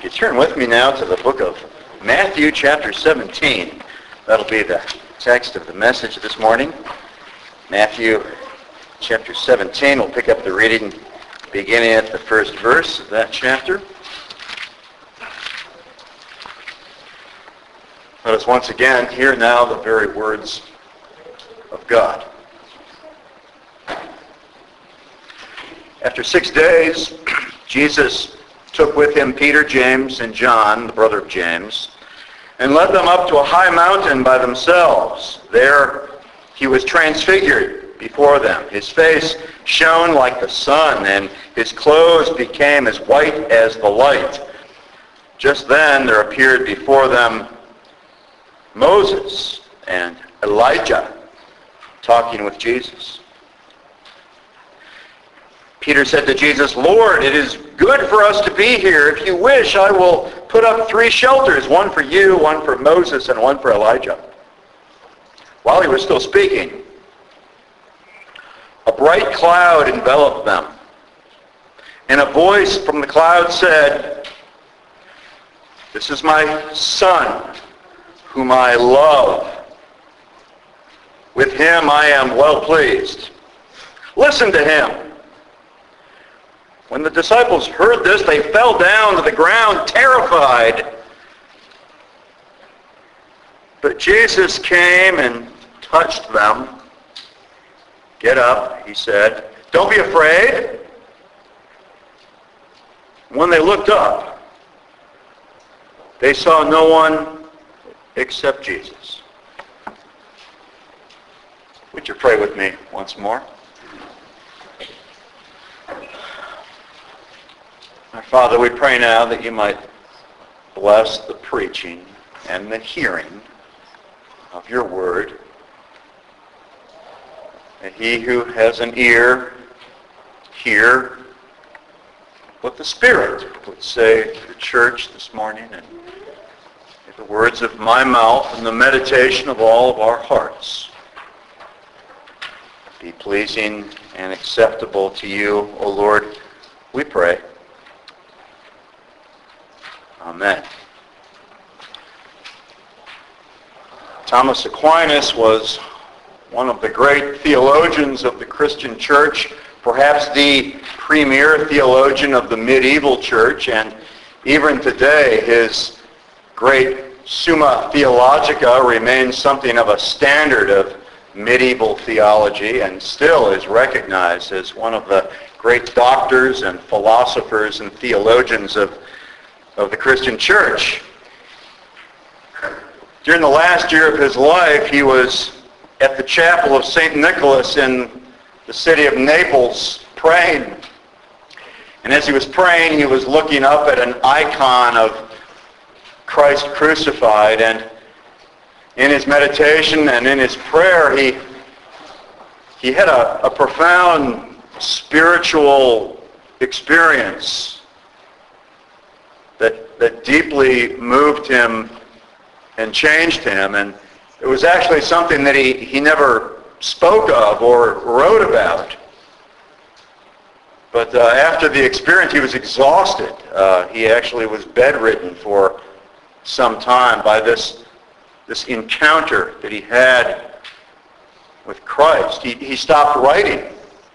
You turn with me now to the book of Matthew chapter 17. That'll be the text of the message this morning. Matthew chapter 17. We'll pick up the reading beginning at the first verse of that chapter. Let us once again hear now the very words of God. After 6 days, Jesus took with him Peter, James, and John, the brother of James, and led them up to a high mountain by themselves. There he was transfigured before them. His face shone like the sun, and his clothes became as white as the light. Just then there appeared before them Moses and Elijah talking with Jesus. Peter said to Jesus, "Lord, it is good for us to be here. If you wish, I will put up 3 shelters, one for you, one for Moses, and one for Elijah." While he was still speaking, a bright cloud enveloped them, and a voice from the cloud said, "This is my Son, whom I love. With him I am well pleased. Listen to him." When the disciples heard this, they fell down to the ground, terrified. But Jesus came and touched them. "Get up," he said. "Don't be afraid." When they looked up, they saw no one except Jesus. Would you pray with me once more? Our Father, we pray now that you might bless the preaching and the hearing of your word. And he who has an ear, hear what the Spirit would say to the church this morning, and the words of my mouth and the meditation of all of our hearts be pleasing and acceptable to you, O Lord, we pray. Amen. Thomas Aquinas was one of the great theologians of the Christian church, perhaps the premier theologian of the medieval church, and even today his great Summa Theologica remains something of a standard of medieval theology and still is recognized as one of the great doctors and philosophers and theologians of the Christian church. During the last year of his life, he was at the chapel of St. Nicholas in the city of Naples praying. And as he was praying, he was looking up at an icon of Christ crucified. And in his meditation and in his prayer, he had a profound spiritual experience that deeply moved him and changed him. And it was actually something that he never spoke of or wrote about. But after the experience, he was exhausted. He actually was bedridden for some time by this encounter that he had with Christ. He stopped writing.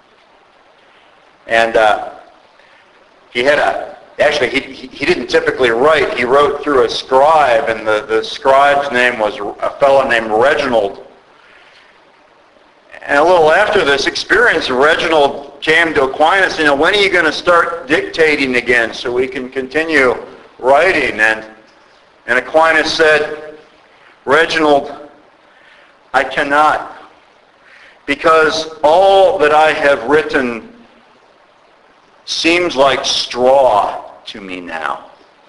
And he didn't typically write. He wrote through a scribe, and the scribe's name was a fellow named Reginald. And a little after this experience, Reginald came to Aquinas, "When are you going to start dictating again so we can continue writing?" And Aquinas said, "Reginald, I cannot, because all that I have written seems like straw to me now."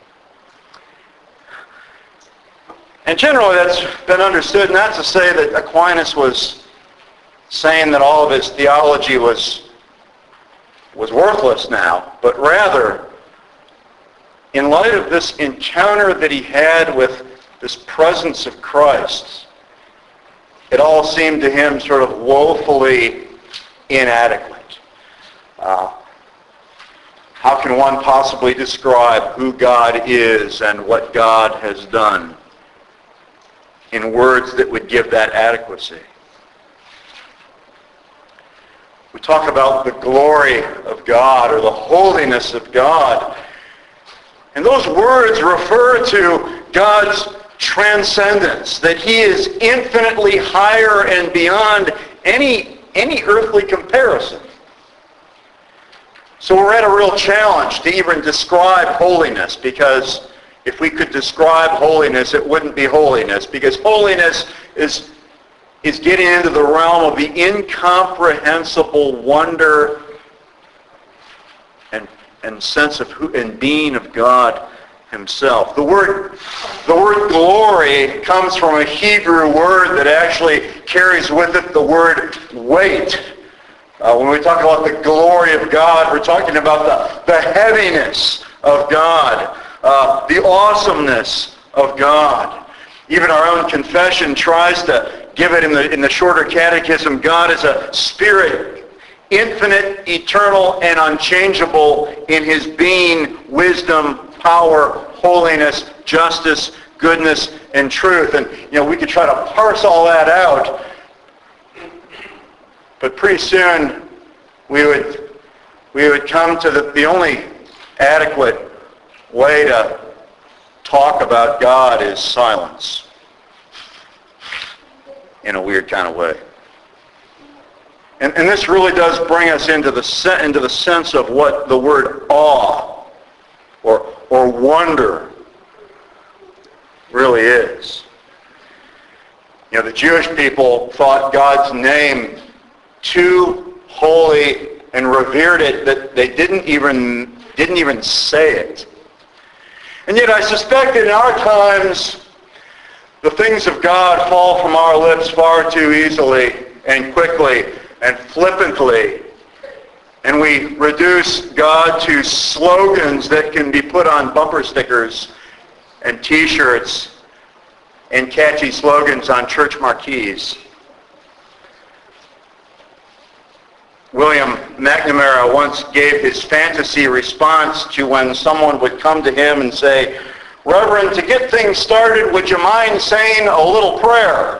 And generally that's been understood not to say that Aquinas was saying that all of his theology was worthless now, but rather, in light of this encounter that he had with this presence of Christ, it all seemed to him sort of woefully inadequate. How can one possibly describe who God is and what God has done in words that would give that adequacy? We talk about the glory of God or the holiness of God. And those words refer to God's transcendence, that he is infinitely higher and beyond any earthly comparison. So we're at a real challenge to even describe holiness, because if we could describe holiness, it wouldn't be holiness, because holiness is getting into the realm of the incomprehensible wonder and sense of who and being of God himself. The word glory comes from a Hebrew word that actually carries with it the word weight. When we talk about the glory of God, we're talking about the heaviness of God, the awesomeness of God. Even our own confession tries to give it in the shorter catechism. God is a spirit, infinite, eternal, and unchangeable in his being, wisdom, power, holiness, justice, goodness, and truth. And we could try to parse all that out, but pretty soon we would come to the only adequate way to talk about God is silence, in a weird kind of way. And this really does bring us into the sense of what the word awe or wonder really is. The Jewish people thought God's name too holy and revered it that they didn't even say it. And yet I suspect in our times the things of God fall from our lips far too easily and quickly and flippantly, and we reduce God to slogans that can be put on bumper stickers and T-shirts and catchy slogans on church marquees. William McNamara once gave his fantasy response to when someone would come to him and say, "Reverend, to get things started, would you mind saying a little prayer?"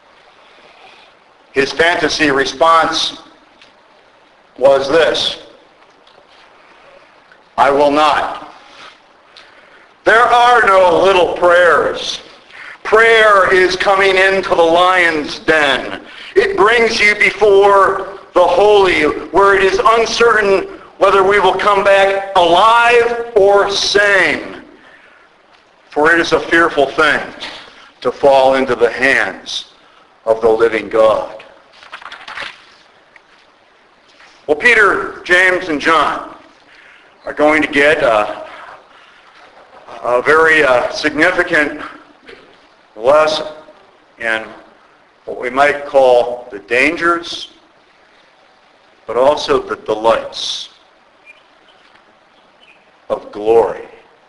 His fantasy response was this: "I will not. There are no little prayers. Prayer is coming into the lion's den. It brings you before the holy, where it is uncertain whether we will come back alive or sane. For it is a fearful thing to fall into the hands of the living God." Well, Peter, James, and John are going to get a very significant lesson in what we might call the dangers, but also the delights of glory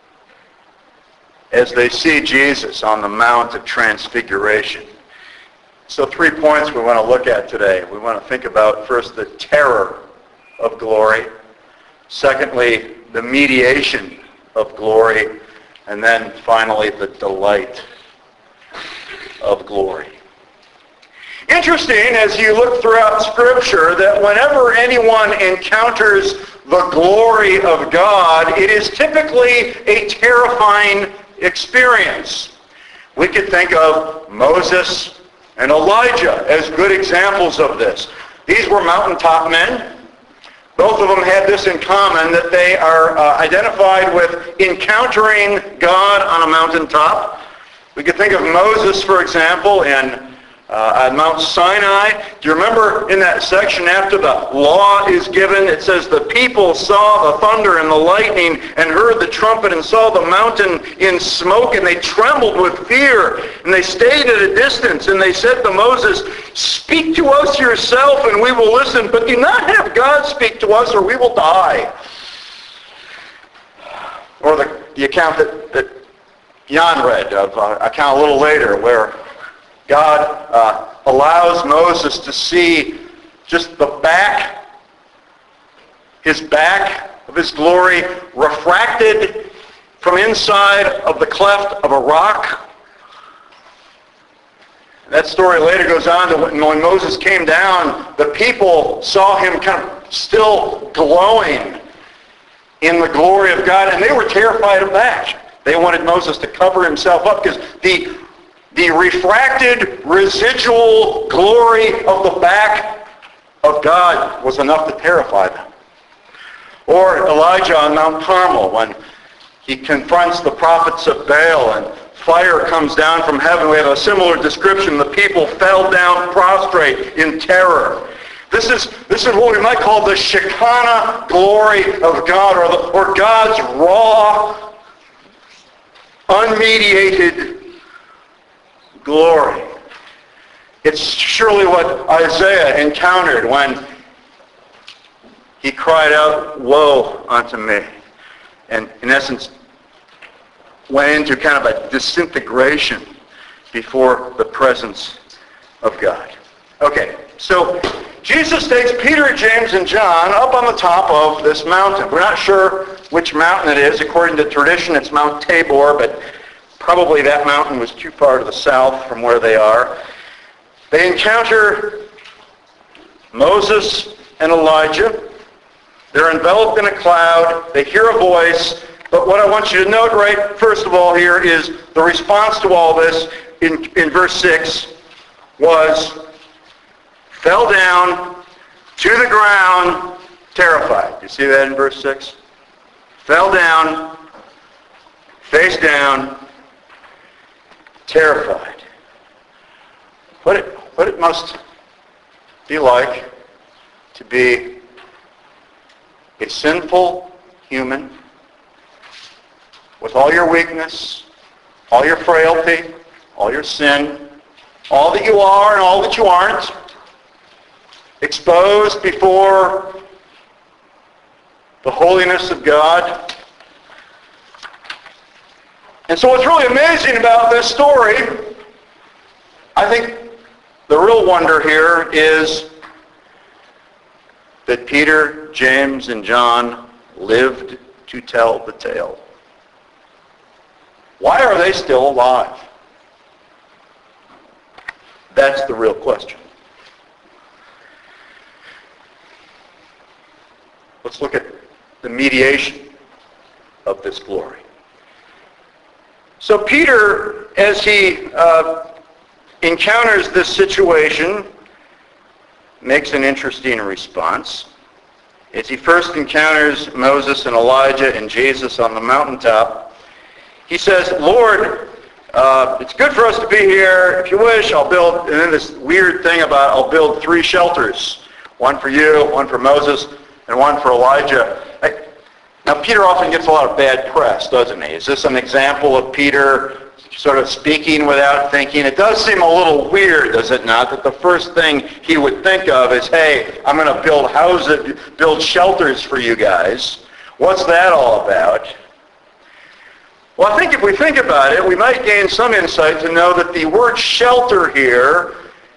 as they see Jesus on the Mount of Transfiguration. So 3 points we want to look at today. We want to think about first the terror of glory, secondly the mediation of glory, and then finally the delight of glory. Interesting, as you look throughout Scripture, that whenever anyone encounters the glory of God, it is typically a terrifying experience. We could think of Moses and Elijah as good examples of this. These were mountaintop men. Both of them had this in common, that they are identified with encountering God on a mountaintop. We could think of Moses, for example, on Mount Sinai. Do you remember in that section after the law is given, it says, "The people saw the thunder and the lightning and heard the trumpet and saw the mountain in smoke, and they trembled with fear, and they stayed at a distance, and they said to Moses, 'Speak to us yourself and we will listen, but do not have God speak to us or we will die.'" Or the account that Jan read, account a little later, where God allows Moses to see just his back of his glory refracted from inside of the cleft of a rock. That story later goes on to when Moses came down, the people saw him kind of still glowing in the glory of God, and they were terrified of that. They wanted Moses to cover himself up because the refracted residual glory of the back of God was enough to terrify them. Or Elijah on Mount Carmel when he confronts the prophets of Baal and fire comes down from heaven. We have a similar description. The people fell down prostrate in terror. This is what we might call the Shekinah glory of God, or God's raw, unmediated glory. It's surely what Isaiah encountered when he cried out, "Woe unto me," and in essence went into kind of a disintegration before the presence of God. Okay, so Jesus takes Peter, James, and John up on the top of this mountain. We're not sure which mountain it is. According to tradition, it's Mount Tabor, but probably that mountain was too far to the south from where they are. They encounter Moses and Elijah. They're enveloped in a cloud. They hear a voice. But what I want you to note right first of all here is the response to all this in verse 6 was, fell down to the ground, terrified. You see that in verse 6? Fell down, face down, terrified. What it must be like to be a sinful human with all your weakness, all your frailty, all your sin, all that you are and all that you aren't, exposed before the holiness of God. And so what's really amazing about this story, I think the real wonder here is that Peter, James, and John lived to tell the tale. Why are they still alive? That's the real question. Let's look at the mediation of this glory. So Peter, as he encounters this situation, makes an interesting response. As he first encounters Moses and Elijah and Jesus on the mountaintop, he says, "Lord, it's good for us to be here. If you wish, I'll build," and then this weird thing about, "I'll build 3 shelters. One for you, one for Moses, and one for Elijah." Now, Peter often gets a lot of bad press, doesn't he? Is this an example of Peter sort of speaking without thinking? It does seem a little weird, does it not, that the first thing he would think of is, "Hey, I'm going to build houses, build shelters for you guys. What's that all about?" Well, I think if we think about it, we might gain some insight to know that the word shelter here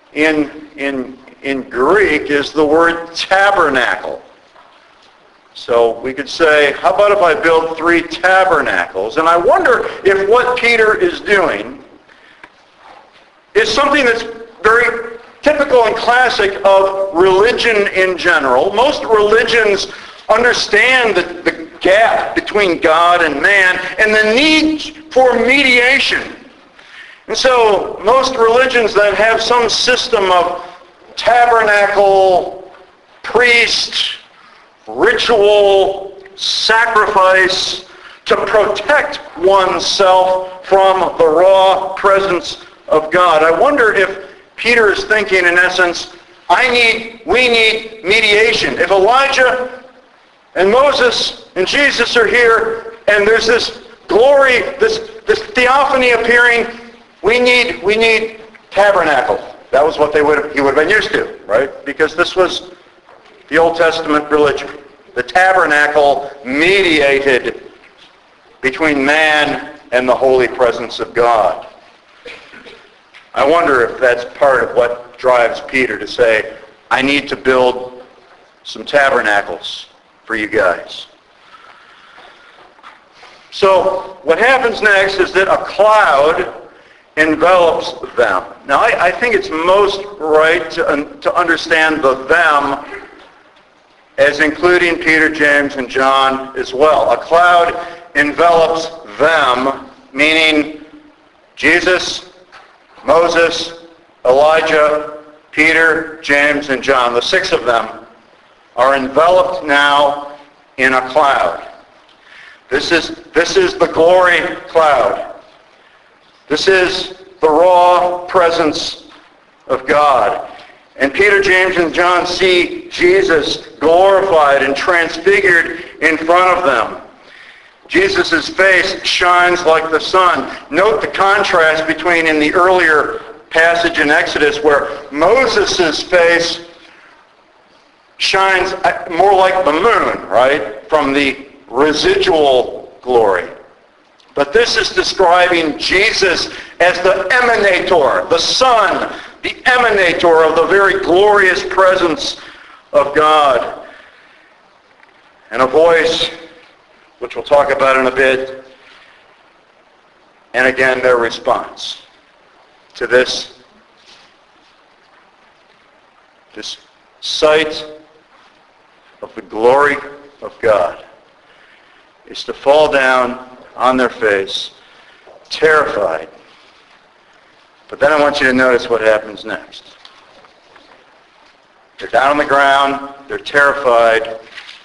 in Greek is the word tabernacle. So we could say, how about if I build 3 tabernacles? And I wonder if what Peter is doing is something that's very typical and classic of religion in general. Most religions understand the gap between God and man and the need for mediation. And so most religions that have some system of tabernacle, priest, ritual, sacrifice to protect oneself from the raw presence of God. I wonder if Peter is thinking, in essence, we need mediation. If Elijah and Moses and Jesus are here, and there's this glory, this theophany appearing, we need tabernacle. That was what he would have been used to, right? Because this was the Old Testament religion. The tabernacle mediated between man and the holy presence of God. I wonder if that's part of what drives Peter to say, I need to build some tabernacles for you guys. So what happens next is that a cloud envelops them. Now I think it's most right to understand the them as including Peter, James, and John as well. A cloud envelops them, meaning Jesus, Moses, Elijah, Peter, James, and John. The six of them are enveloped now in a cloud. This is the glory cloud. This is the raw presence of God. And Peter, James, and John see Jesus glorified and transfigured in front of them. Jesus' face shines like the sun. Note the contrast between in the earlier passage in Exodus where Moses' face shines more like the moon, right? From the residual glory. But this is describing Jesus as the emanator, the Son, the emanator of the very glorious presence of God. And a voice, which we'll talk about in a bit, and again their response to this sight of the glory of God is to fall down on their face, terrified. But then I want you to notice what happens next. They're down on the ground, they're terrified.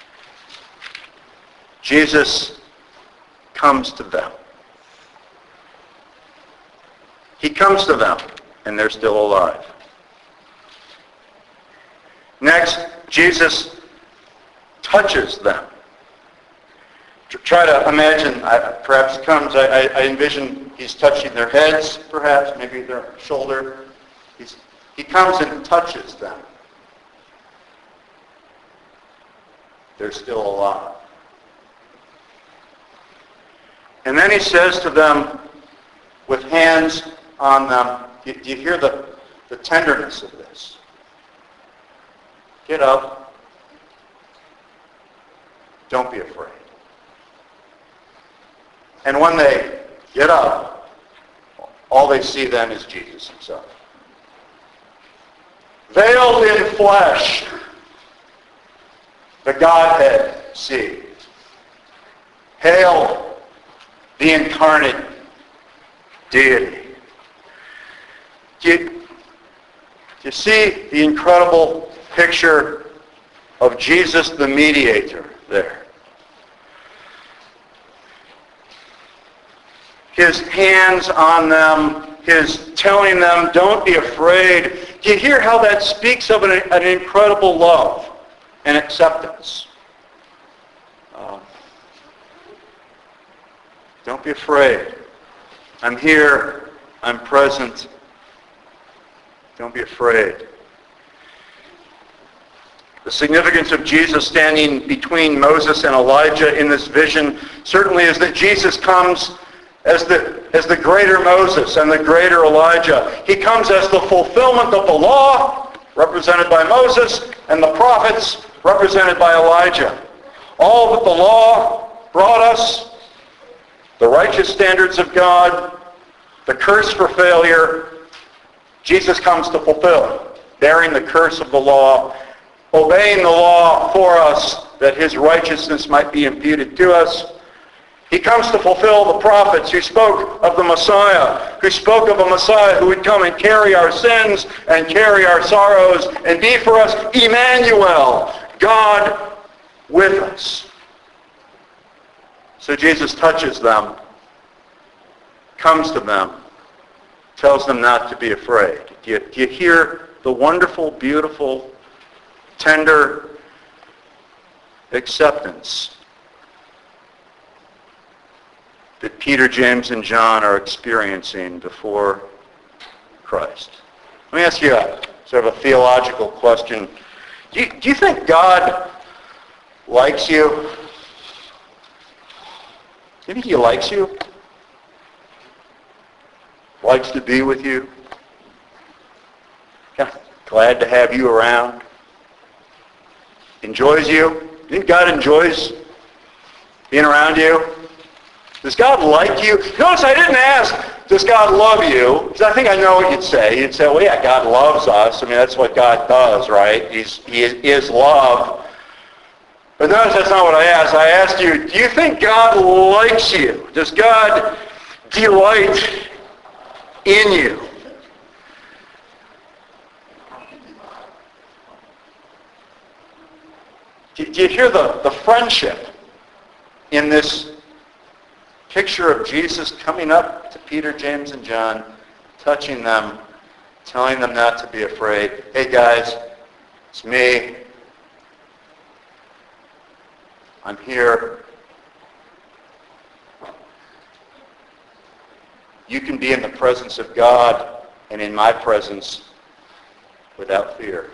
Jesus comes to them. He comes to them, and they're still alive. Next, Jesus touches them. Try to imagine, perhaps comes, I envision he's touching their heads, perhaps, maybe their shoulder. He comes and touches them. They're still alive. And then he says to them, with hands on them, do you hear the tenderness of this? Get up. Don't be afraid. And when they get up, all they see then is Jesus himself. Veiled in flesh, the Godhead see. Hail the incarnate deity. Do you see the incredible picture of Jesus the mediator there? His hands on them, his telling them, don't be afraid. Do you hear how that speaks of an incredible love and acceptance? Don't be afraid. I'm here. I'm present. Don't be afraid. The significance of Jesus standing between Moses and Elijah in this vision certainly is that Jesus comes as the greater Moses and the greater Elijah. He comes as the fulfillment of the law, represented by Moses, and the prophets, represented by Elijah. All that the law brought us, the righteous standards of God, the curse for failure, Jesus comes to fulfill, bearing the curse of the law, obeying the law for us, that his righteousness might be imputed to us. He comes to fulfill the prophets who spoke of the Messiah, who spoke of a Messiah who would come and carry our sins and carry our sorrows and be for us Emmanuel, God with us. So Jesus touches them, comes to them, tells them not to be afraid. Do you hear the wonderful, beautiful, tender acceptance that Peter, James, and John are experiencing before Christ? Let me ask you a sort of a theological question. Do you think God likes you? Do you think he likes you? Likes to be with you? Kind of glad to have you around? Enjoys you? Do you think God enjoys being around you? Does God like you? Notice I didn't ask, does God love you? Because I think I know what you'd say. You'd say, well, yeah, God loves us. I mean, that's what God does, right? He is love. But notice that's not what I asked. I asked you, do you think God likes you? Does God delight in you? Do you hear the friendship in this picture of Jesus coming up to Peter, James, and John, touching them, telling them not to be afraid? Hey guys, it's me. I'm here. You can be in the presence of God and in my presence without fear.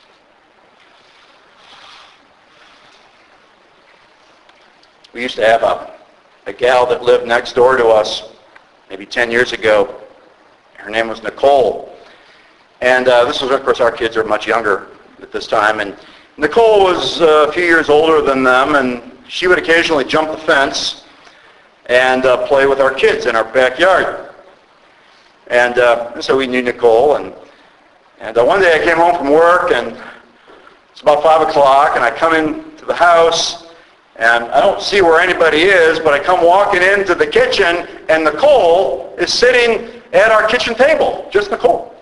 We used to have a gal that lived next door to us maybe 10 years ago. Her name was Nicole. And this was, of course, our kids are much younger at this time. And Nicole was a few years older than them, and she would occasionally jump the fence and play with our kids in our backyard. And so we knew Nicole. And one day I came home from work, and it's about 5 o'clock, and I come into the house, and I don't see where anybody is, but I come walking into the kitchen, and Nicole is sitting at our kitchen table. Just Nicole.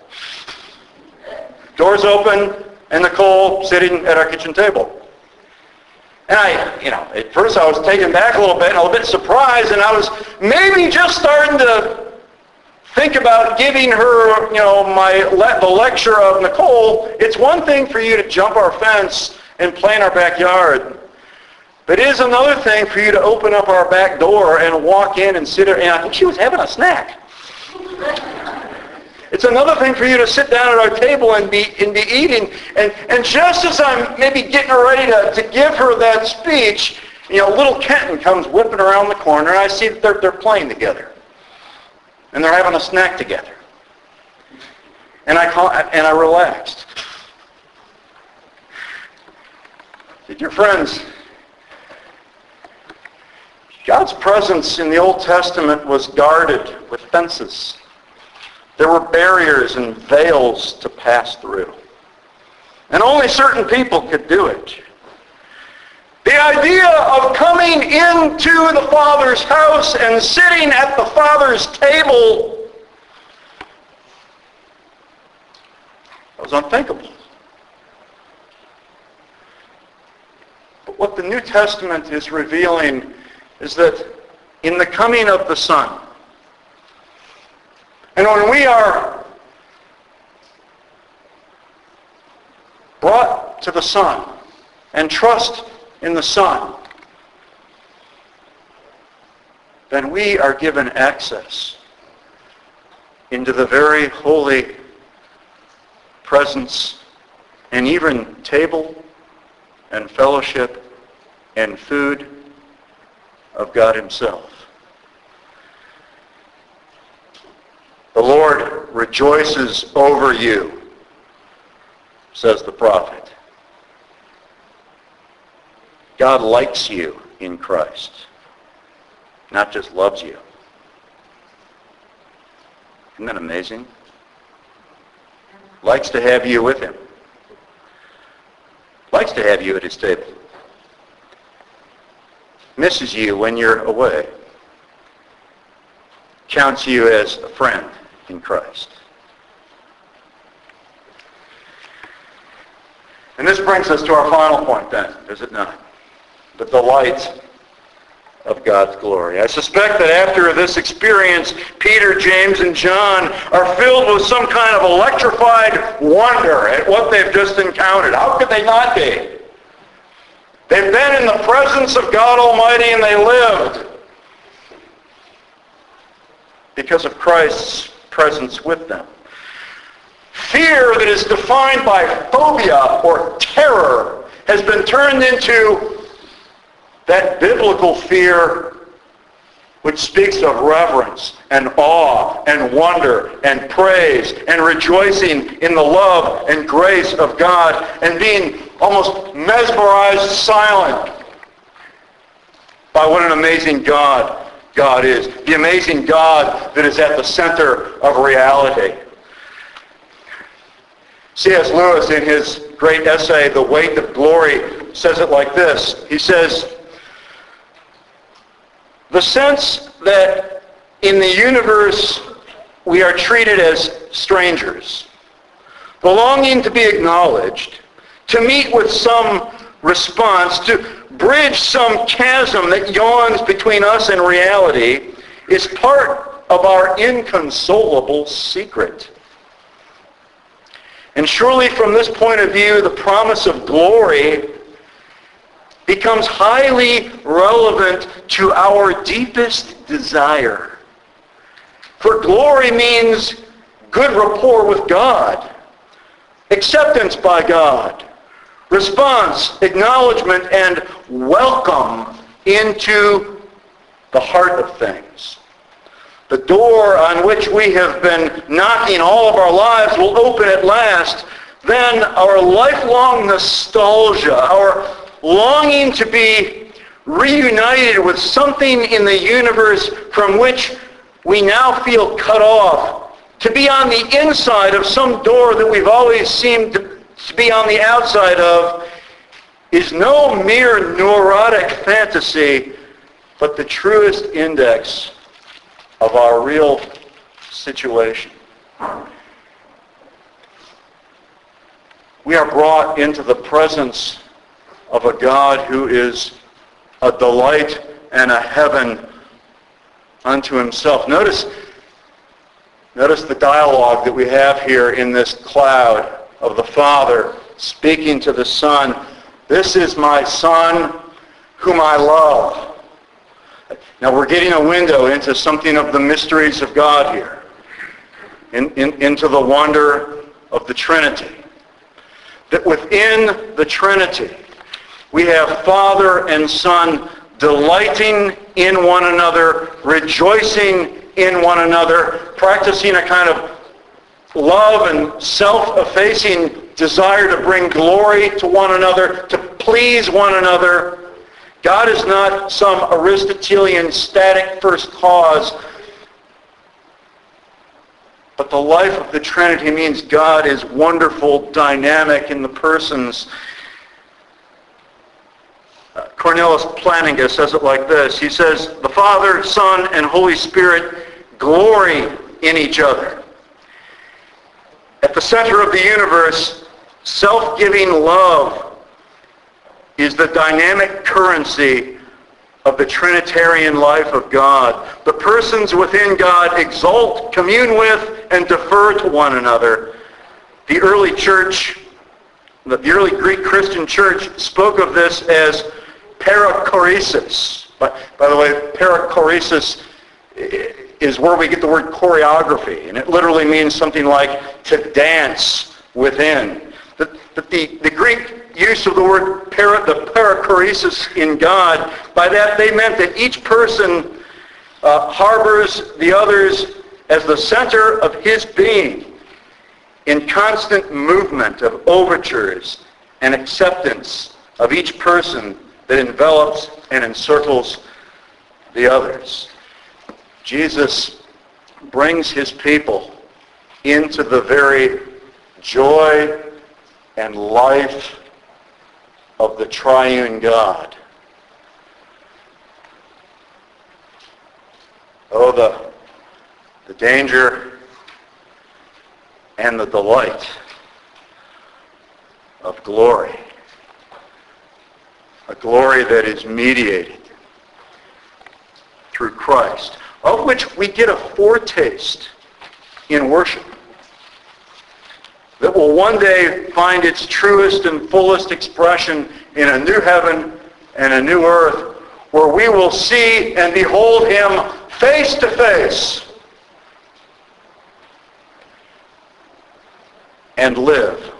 Doors open, and Nicole sitting at our kitchen table. And at first I was taken back a little bit, and a little bit surprised, and I was maybe just starting to think about giving her, the lecture of, Nicole, it's one thing for you to jump our fence and play in our backyard. But it is another thing for you to open up our back door and walk in and sit there. And I think she was having a snack. It's another thing for you to sit down at our table and be eating. And just as I'm maybe getting ready to give her that speech, little Kenton comes whipping around the corner, and I see that they're playing together. And they're having a snack together. And I relaxed. Dear friends, God's presence in the Old Testament was guarded with fences. There were barriers and veils to pass through. And only certain people could do it. The idea of coming into the Father's house and sitting at the Father's table was unthinkable. But what the New Testament is revealing is that in the coming of the Son, and when we are brought to the Son and trust in the Son, then we are given access into the very holy presence and even table and fellowship and food of God himself. The Lord rejoices over you, says the prophet. God likes you in Christ, not just loves you. Isn't that amazing? Likes to have you with him. Likes to have you at his table. Misses you when you're away. Counts you as a friend in Christ. And this brings us to our final point then, does it not? The delight of God's glory. I suspect that after this experience, Peter, James, and John are filled with some kind of electrified wonder at what they've just encountered. How could they not be? They've been in the presence of God Almighty and they lived because of Christ's presence with them. Fear that is defined by phobia or terror has been turned into that biblical fear which speaks of reverence and awe and wonder and praise and rejoicing in the love and grace of God and being almost mesmerized silent by what an amazing God God is, the amazing God that is at the center of reality. C.S. Lewis, in his great essay, The Weight of Glory, says it like this. He says, the sense that in the universe we are treated as strangers, the longing to be acknowledged, to meet with some response, to bridge some chasm that yawns between us and reality, is part of our inconsolable secret. And surely from this point of view, the promise of glory becomes highly relevant to our deepest desire. For glory means good rapport with God, acceptance by God, response, acknowledgement, and welcome into the heart of things. The door on which we have been knocking all of our lives will open at last. Then our lifelong nostalgia, our longing to be reunited with something in the universe from which we now feel cut off, to be on the inside of some door that we've always seemed to be on the outside of, is no mere neurotic fantasy, but the truest index of our real situation. We are brought into the presence of a God who is a delight and a heaven unto himself. Notice the dialogue that we have here in this cloud of the Father speaking to the Son. This is my Son whom I love. Now we're getting a window into something of the mysteries of God here, into the wonder of the Trinity. That within the Trinity, we have Father and Son delighting in one another, rejoicing in one another, practicing a kind of love and self-effacing desire to bring glory to one another, to please one another. God is not some Aristotelian static first cause, but the life of the Trinity means God is wonderful, dynamic in the persons. Cornelius Plantinga says it like this. He says, the Father, Son, and Holy Spirit glory in each other. At the center of the universe, self-giving love is the dynamic currency of the Trinitarian life of God. The persons within God exalt, commune with, and defer to one another. The early church, the early Greek Christian church spoke of this as parachoresis. By the way, parachoresis is where we get the word choreography, and it literally means something like to dance within. The Greek use of the word the parachoresis in God, by that they meant that each person harbors the others as the center of his being in constant movement of overtures and acceptance of each person that envelops and encircles the others. Jesus brings his people into the very joy and life of the triune God. Oh, the danger and the delight of glory. A glory that is mediated through Christ, of which we get a foretaste in worship, that will one day find its truest and fullest expression in a new heaven and a new earth, where we will see and behold him face to face and live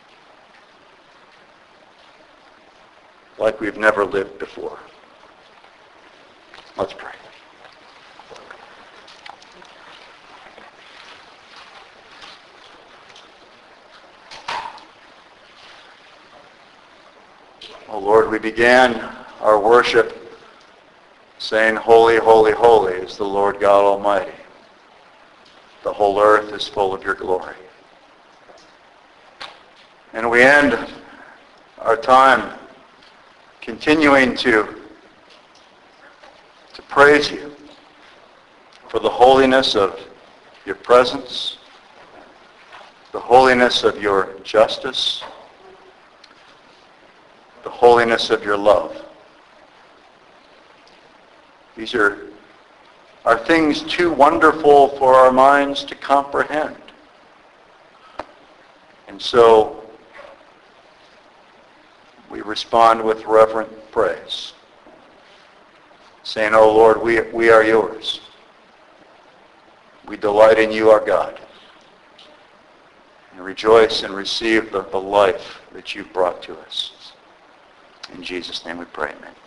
like we've never lived before. Let's pray. Oh Lord, we began our worship saying, Holy, holy, holy is the Lord God Almighty. The whole earth is full of your glory. And we end our time continuing to praise you for the holiness of your presence, the holiness of your justice, the holiness of your love. These are things too wonderful for our minds to comprehend. And so we respond with reverent praise, saying, "Oh Lord, we are yours. We delight in you, our God, and rejoice and receive the life that you've brought to us." In Jesus' name we pray, amen.